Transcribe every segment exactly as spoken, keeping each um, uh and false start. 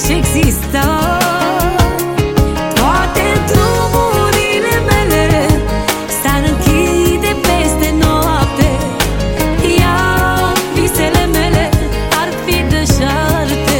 n-aș exista. Toate drumurile mele s-ar închide peste noapte, iar visele mele ar fi deșarte.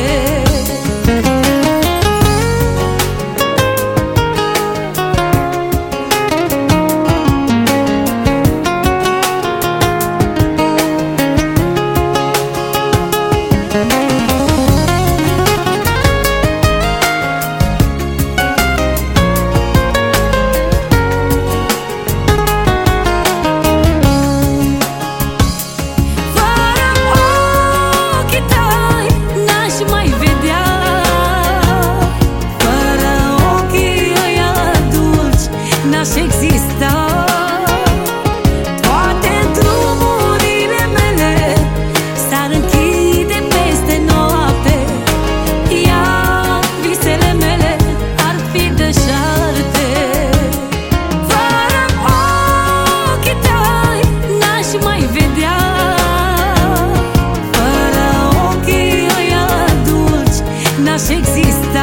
N-aș exista. Toate drumurile mele s-ar închide peste noapte, iar visele mele ar fi deșarte. Fără ochii tăi n-aș mai vedea, fără ochii ăia dulci n-aș exista.